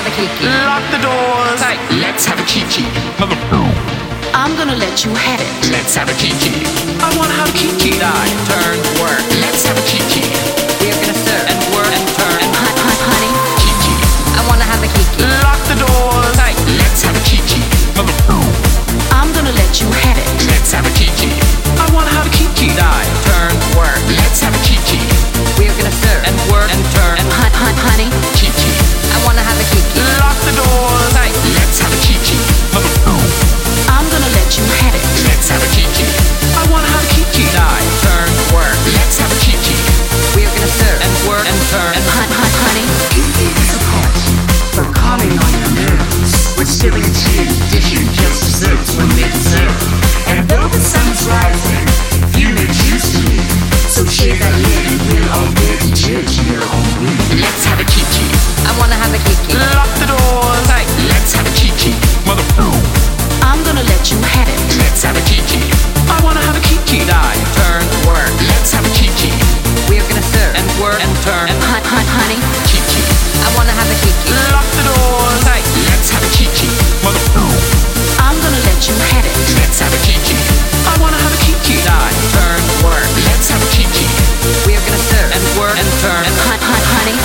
have a kiki. Lock the doors. Tight. Let's have a kiki. I'm gonna let you have it. Let's have a kiki. I wanna have a kiki. Die, turn, work. Let's have a kiki. We're gonna serve and work and turn and honey. Kiki. I wanna have a kiki. Lock the doors. Tight. Let's have a kiki. I'm gonna let you have it. Let's have a kiki. I wanna have a kiki. Die, turn, work. Let's have a kiki. We're gonna serve and work and turn and honey. Kiki. I wanna have a kiki. Lock the doors. Tight. Let's have a kiki. I'm gonna let you have it. Let's have a kiki. I wanna have a kiki. Die, turn, work. Let's have a kiki. We're gonna serve and work and turn and honey. Kiki is a part for calming on your nerves. We're stilling tea, dishing just desserts when they deserve. And though the sun's rising, you may choose to leave. So shave that lid and we'll already judge your own will. Let's have a kiki. I wanna have a kiki. Lock the doors. Tight. Let's have a kiki. I'm gonna let you have it. Let's have a kiki. I wanna have a kiki. Die, turn, work. Let's have a kiki. We're gonna serve and work and turn and honey. Kiki. I wanna have a kiki. Lock the doors. Tight. Let's have a kiki. I'm gonna let you have it. Let's have a kiki. I wanna have a kiki. Die, turn, work. Let's have a kiki. We're gonna serve and work and turn and honey.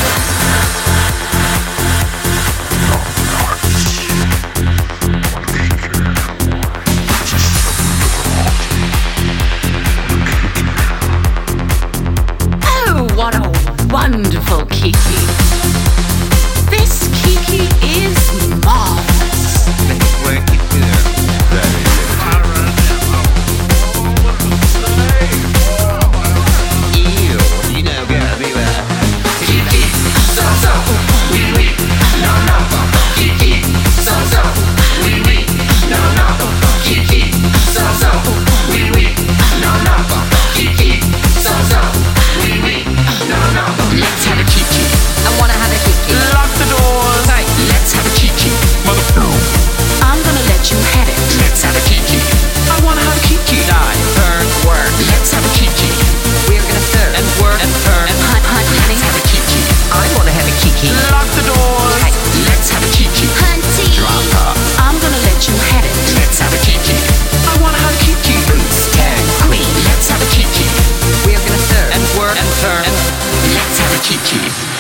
Oh, what a wonderful kiki. This kiki is marvelous. You know, gotta be there. Kiki. So, oui, oui. No, no. Kiki. So, oui, oui. No, no. Kiki. So, oui, oui. No, no. Kiki. So, oui, oui. No, no. Let's have a kiki. I wanna have a kiki. Lock the doors. Tight. Let's have a kiki. I'm gonna let you have it. Let's have a kiki. I wanna have a kiki. Die, turn, work. Let's have a kiki. We're gonna serve and work and turn and honey. Let's have a kiki. I wanna have a kiki. Lock the doors. Tight. Let's have a kiki. Hunty. Drop top. I'm gonna let you have it. Let's have a kiki. I wanna have a kiki. Boots, tag, queen. Let's have a kiki. We're gonna serve and work and turn and Let's have a kiki.